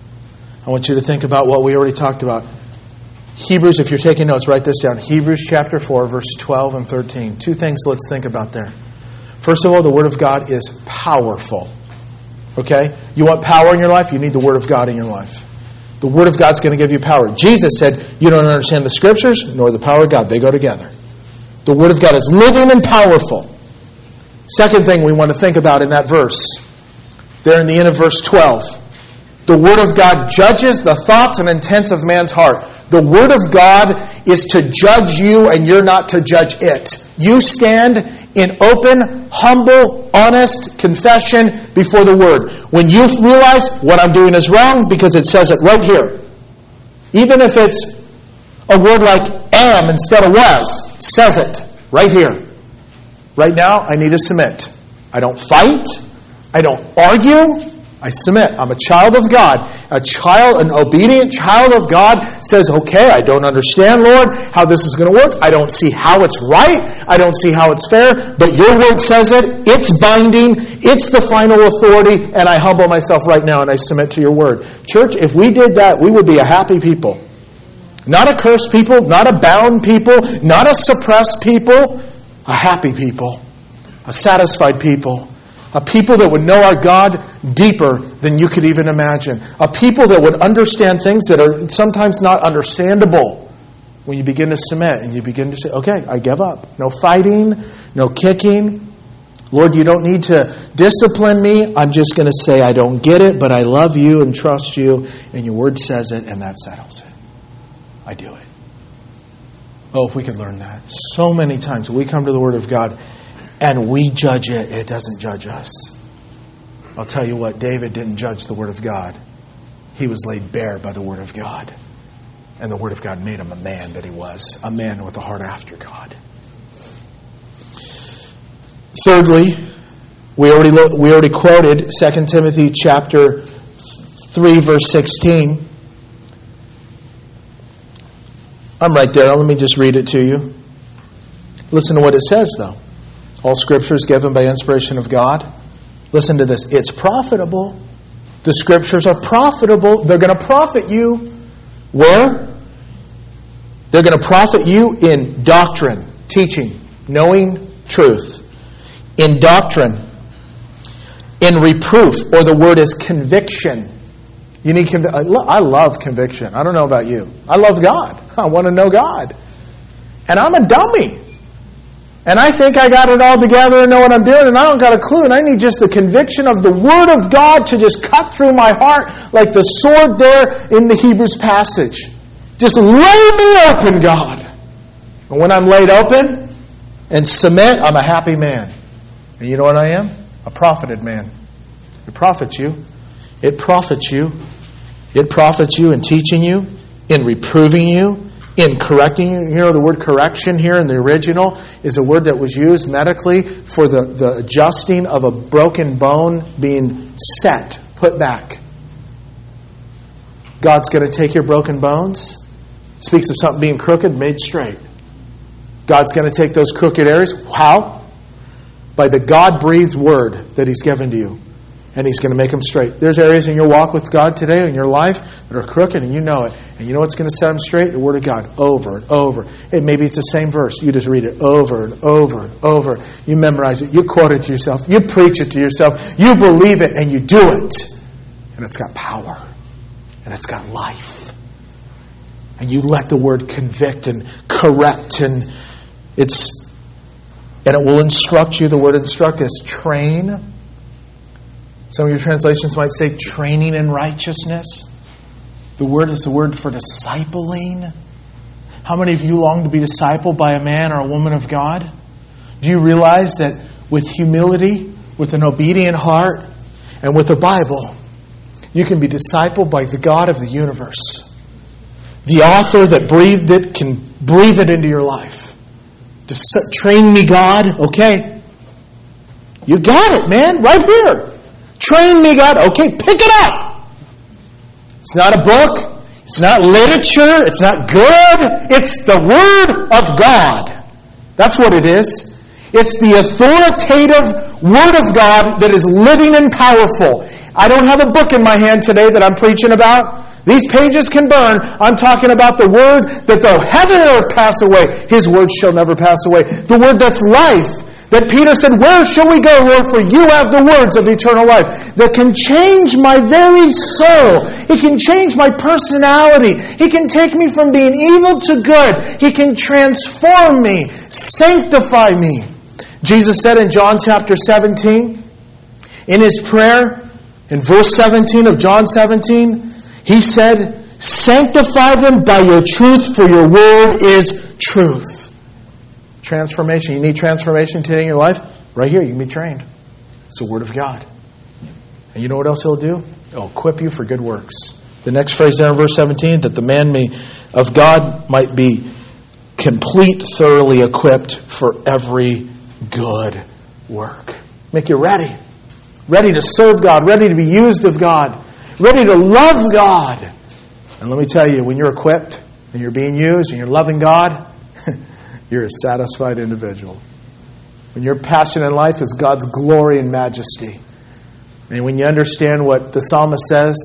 I want you to think about what we already talked about. Hebrews, if you're taking notes, write this down. Hebrews chapter four, verse twelve and thirteen. Two things let's think about there. First of all, the Word of God is powerful. Okay? You want power in your life? You need the Word of God in your life. The Word of God's going to give you power. Jesus said, you don't understand the Scriptures nor the power of God. They go together. The Word of God is living and powerful. Second thing we want to think about in that verse, there in the end of verse twelve, the Word of God judges the thoughts and intents of man's heart. The Word of God is to judge you and you're not to judge it. You stand in open, humble, honest confession before the Word. When you realize what I'm doing is wrong, because it says it right here. Even if it's a word like am instead of was, it says it right here. Right now, I need to submit. I don't fight. I don't argue. I submit. I'm a child of God. A child, an obedient child of God says, okay, I don't understand, Lord, how this is going to work. I don't see how it's right. I don't see how it's fair. But your word says it. It's binding. It's the final authority. And I humble myself right now and I submit to your word. Church, if we did that, we would be a happy people. Not a cursed people. Not a bound people. Not a suppressed people. A happy people. A satisfied people. A people that would know our God deeper than you could even imagine. A people that would understand things that are sometimes not understandable. When you begin to submit and you begin to say, okay, I give up. No fighting, no kicking. Lord, you don't need to discipline me. I'm just going to say I don't get it, but I love you and trust you. And your word says it, and that settles it. I do it. Oh, if we could learn that. So many times we come to the Word of God and we judge it, it doesn't judge us. I'll tell you what, David didn't judge the Word of God. He was laid bare by the Word of God. And the Word of God made him a man that he was. A man with a heart after God. Thirdly, we already we already quoted Second Timothy chapter three, verse sixteen. I'm right there. Let me just read it to you. Listen to what it says, though. All Scripture is given by inspiration of God. Listen to this. It's profitable. The Scriptures are profitable. They're going to profit you. Where? They're going to profit you in doctrine, teaching, knowing truth. In doctrine. In reproof, or the word is conviction. You need conv- I love conviction. I don't know about you. I love God. I want to know God. And I'm a dummy. And I think I got it all together and know what I'm doing, and I don't got a clue. And I need just the conviction of the Word of God to just cut through my heart like the sword there in the Hebrews passage. Just lay me open, God. And when I'm laid open and submit, I'm a happy man. And you know what I am? A profited man. It profits you. It profits you. It profits you in teaching you, in reproving you, in correcting you. You know, the word correction here in the original is a word that was used medically for the, the adjusting of a broken bone being set, put back. God's going to take your broken bones. It speaks of something being crooked, made straight. God's going to take those crooked areas. How? By the God-breathed word that He's given to you. And He's going to make them straight. There's areas in your walk with God today, in your life, that are crooked, and you know it. And you know what's going to set them straight? The Word of God, over and over. And maybe it's the same verse. You just read it over and over and over. You memorize it. You quote it to yourself. You preach it to yourself. You believe it, and you do it. And it's got power. And it's got life. And you let the Word convict and correct, and it's and it will instruct you. The word instruct is train. Some of your translations might say training in righteousness. The word is the word for discipling. How many of you long to be discipled by a man or a woman of God? Do you realize that with humility, with an obedient heart, and with the Bible, you can be discipled by the God of the universe? The author that breathed it can breathe it into your life. Dis- train me, God. Okay. You got it, man. Right here. Train me, God. Okay, pick it up. It's not a book. It's not literature. It's not good. It's the Word of God. That's what it is. It's the authoritative Word of God that is living and powerful. I don't have a book in my hand today that I'm preaching about. These pages can burn. I'm talking about the Word that though heaven and earth pass away, His Word shall never pass away. The Word that's life. That Peter said, where shall we go, Lord? For you have the words of eternal life. That can change my very soul. He can change my personality. He can take me from being evil to good. He can transform me. Sanctify me. Jesus said in John chapter seventeen, in His prayer, in verse seventeen of John seventeen, He said, sanctify them by your truth, for your word is truth. Transformation. You need transformation today in your life? Right here, you can be trained. It's the Word of God. And you know what else He'll do? He'll equip you for good works. The next phrase there in verse seventeen, that the man may, of God might be complete, thoroughly equipped for every good work. Make you ready. Ready to serve God. Ready to be used of God. Ready to love God. And let me tell you, when you're equipped and you're being used and you're loving God, you're a satisfied individual. When your passion in life is God's glory and majesty. And when you understand what the psalmist says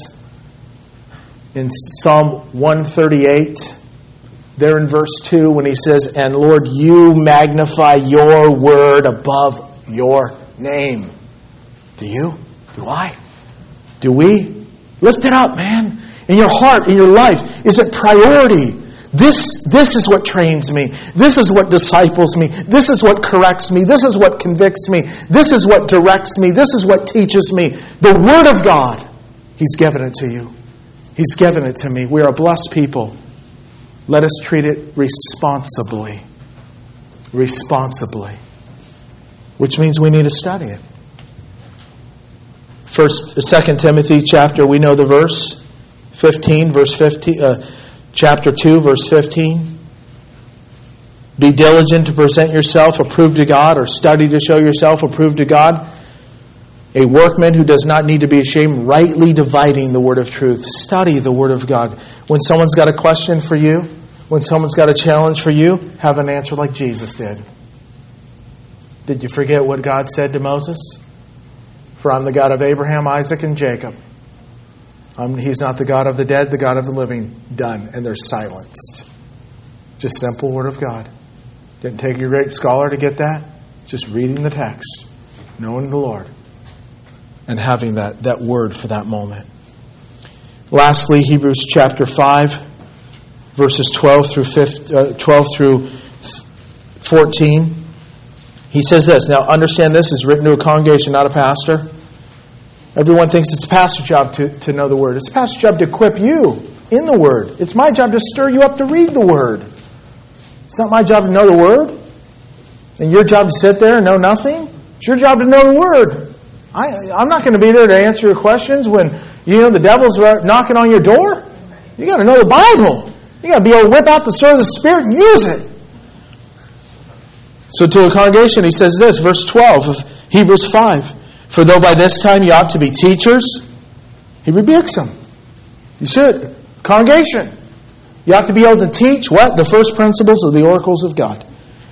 in Psalm one thirty-eight, there in verse two, when he says, and Lord, you magnify your word above your name. Do you? Do I? Do we? Lift it up, man. In your heart, in your life. Is it priority? This, this is what trains me. This is what disciples me. This is what corrects me. This is what convicts me. This is what directs me. This is what teaches me. The Word of God. He's given it to you. He's given it to me. We are a blessed people. Let us treat it responsibly. Responsibly. Which means we need to study it. First, Second Timothy chapter, we know the verse. fifteen, verse fifteen. Uh, Chapter two, verse fifteen. Be diligent to present yourself approved to God, or study to show yourself approved to God. A workman who does not need to be ashamed, rightly dividing the word of truth. Study the Word of God. When someone's got a question for you, when someone's got a challenge for you, have an answer like Jesus did. Did you forget what God said to Moses? For I'm the God of Abraham, Isaac, and Jacob. Um, he's not the God of the dead, the God of the living. Done. And they're silenced. Just simple Word of God. Didn't take a great scholar to get that. Just reading the text. Knowing the Lord. And having that, that word for that moment. Lastly, Hebrews chapter five, verses twelve through fifteen, uh, twelve through fourteen. He says this. Now understand, this is written to a congregation, not a pastor. Everyone thinks it's a pastor's job to, to know the Word. It's a pastor's job to equip you in the Word. It's my job to stir you up to read the Word. It's not my job to know the Word. And your job to sit there and know nothing. It's your job to know the Word. I, I'm not going to be there to answer your questions when you know the devil's knocking on your door. You got to know the Bible. You got to be able to whip out the sword of the Spirit and use it. So to a congregation, he says this, verse twelve of Hebrews five. For though by this time you ought to be teachers, he rebukes them. You should. Congregation. You ought to be able to teach what? The first principles of the oracles of God.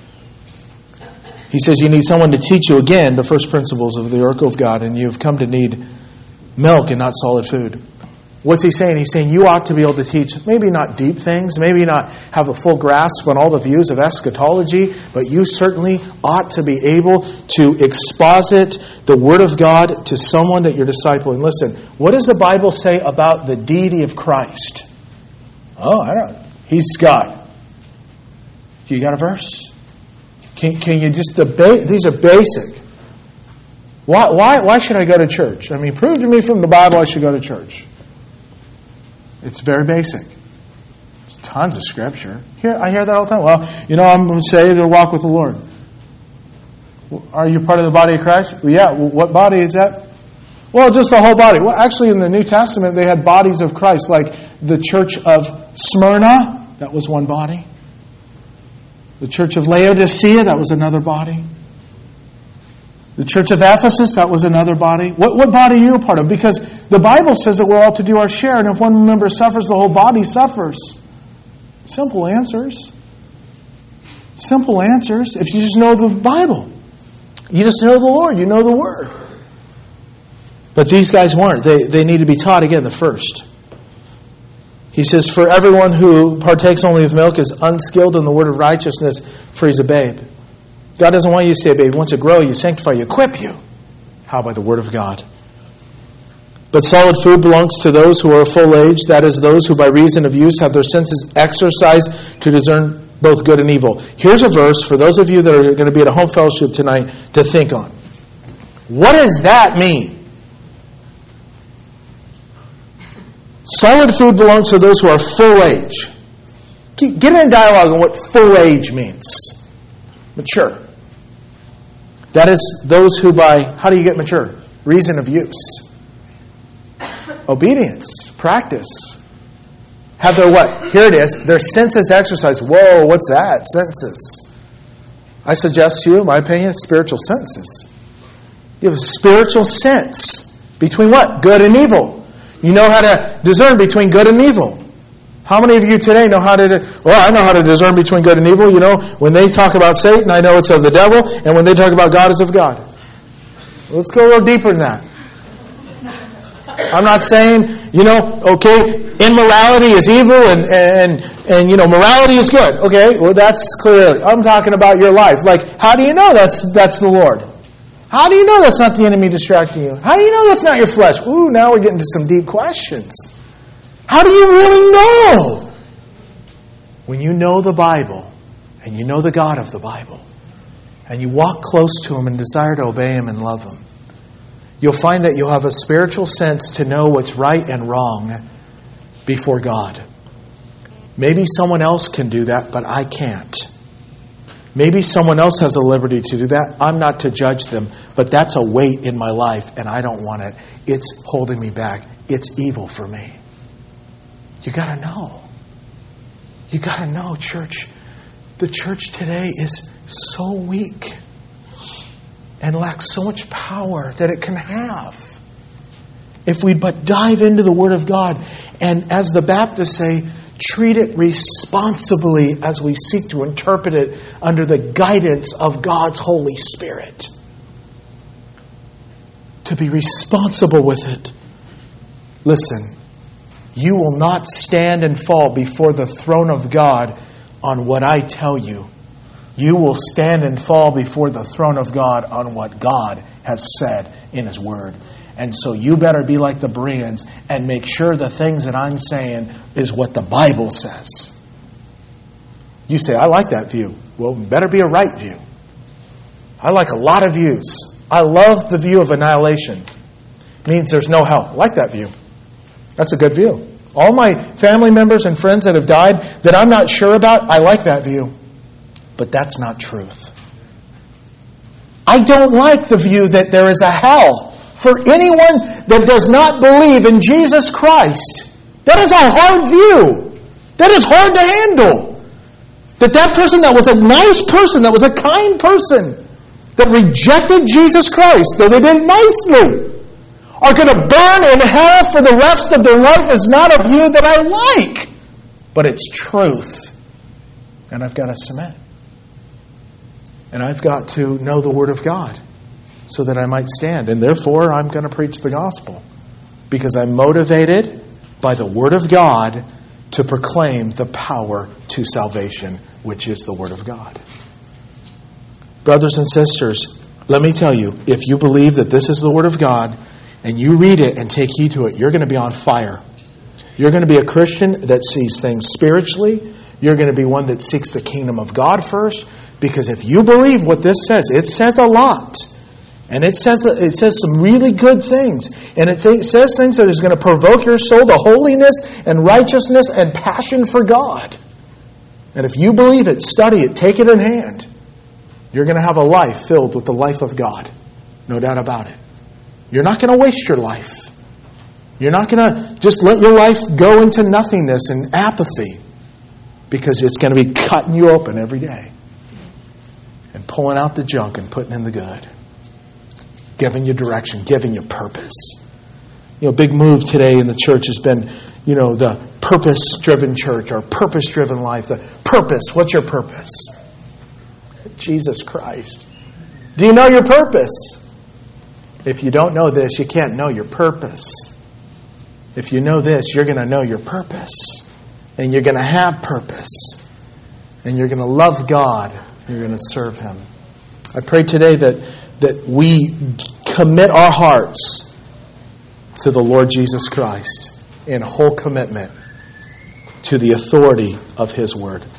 He says you need someone to teach you again the first principles of the oracle of God, and you've come to need milk and not solid food. What's he saying? He's saying you ought to be able to teach, maybe not deep things, maybe not have a full grasp on all the views of eschatology, but you certainly ought to be able to exposit the Word of God to someone that you're discipling. Listen, what does the Bible say about the deity of Christ? Oh, I don't know. He's God. You got a verse? Can, can you just debate? These are basic. Why, why, why should I go to church? I mean, prove to me from the Bible I should go to church. It's very basic. There's tons of scripture. Here, I hear that all the time. Well, you know, I'm saved to walk with the Lord. Are you part of the body of Christ? Well, yeah. Well, what body is that? Well, just the whole body. Well, actually, in the New Testament, they had bodies of Christ, like the church of Smyrna. That was one body. The church of Laodicea. That was another body. The church of Ephesus, that was another body. What, what body are you a part of? Because the Bible says that we're all to do our share, and if one member suffers, the whole body suffers. Simple answers. Simple answers if you just know the Bible. You just know the Lord. You know the Word. But these guys weren't. They, they need to be taught again the first. He says, for everyone who partakes only of milk is unskilled in the word of righteousness, for he's a babe. God doesn't want you to stay a babe. He wants to grow you, sanctify you, equip you. How? By the word of God. But solid food belongs to those who are of full age, that is, those who by reason of use have their senses exercised to discern both good and evil. Here's a verse for those of you that are going to be at a home fellowship tonight to think on. What does that mean? Solid food belongs to those who are full age. Get in dialogue on what full age means. Mature. That is those who by, how do you get mature? Reason of use. Obedience. Practice. Have their what? Here it is. Their senses exercised. Whoa, what's that? Senses. I suggest to you, in my opinion, spiritual senses. You have a spiritual sense between what? Good and evil. You know how to discern between good and evil. How many of you today know how to... Well, I know how to discern between good and evil. You know, when they talk about Satan, I know it's of the devil. And when they talk about God, it's of God. Let's go a little deeper than that. I'm not saying, you know, okay, immorality is evil and, and, and you know, morality is good. Okay, well, that's clear. I'm talking about your life. Like, how do you know that's that's the Lord? How do you know that's not the enemy distracting you? How do you know that's not your flesh? Ooh, now we're getting to some deep questions. How do you really know? When you know the Bible, and you know the God of the Bible, and you walk close to Him and desire to obey Him and love Him, you'll find that you'll have a spiritual sense to know what's right and wrong before God. Maybe someone else can do that, but I can't. Maybe someone else has a liberty to do that. I'm not to judge them, but that's a weight in my life, and I don't want it. It's holding me back. It's evil for me. You got to know. You got to know, church. The church today is so weak and lacks so much power that it can have. If we but dive into the Word of God and, as the Baptists say, treat it responsibly as we seek to interpret it under the guidance of God's Holy Spirit. To be responsible with it. Listen, you will not stand and fall before the throne of God on what I tell you. You will stand and fall before the throne of God on what God has said in His Word. And so you better be like the Bereans and make sure the things that I'm saying is what the Bible says. You say, I like that view. Well, it better be a right view. I like a lot of views. I love the view of annihilation. It means there's no hell. I like that view. That's a good view. All my family members and friends that have died that I'm not sure about, I like that view. But that's not truth. I don't like the view that there is a hell for anyone that does not believe in Jesus Christ. That is a hard view. That is hard to handle. That that person that was a nice person, that was a kind person, that rejected Jesus Christ, though they did it nicely, are going to burn in hell for the rest of their life is not a view that I like. But it's truth. And I've got to submit. And I've got to know the Word of God so that I might stand. And therefore, I'm going to preach the gospel. Because I'm motivated by the Word of God to proclaim the power to salvation, which is the Word of God. Brothers and sisters, let me tell you, if you believe that this is the Word of God, and you read it and take heed to it, you're going to be on fire. You're going to be a Christian that sees things spiritually. You're going to be one that seeks the kingdom of God first. Because if you believe what this says, it says a lot. And it says it says some really good things. And it th- says things that is going to provoke your soul to holiness and righteousness and passion for God. And if you believe it, study it, take it in hand. You're going to have a life filled with the life of God. No doubt about it. You're not going to waste your life. You're not going to just let your life go into nothingness and apathy. Because it's going to be cutting you open every day. And pulling out the junk and putting in the good. Giving you direction, giving you purpose. You know, big move today in the church has been, you know, the purpose-driven church or purpose-driven life. The purpose, what's your purpose? Jesus Christ. Do you know your purpose? If you don't know this, you can't know your purpose. If you know this, you're going to know your purpose. And you're going to have purpose. And you're going to love God. You're going to serve Him. I pray today that, that we commit our hearts to the Lord Jesus Christ in whole commitment to the authority of His Word.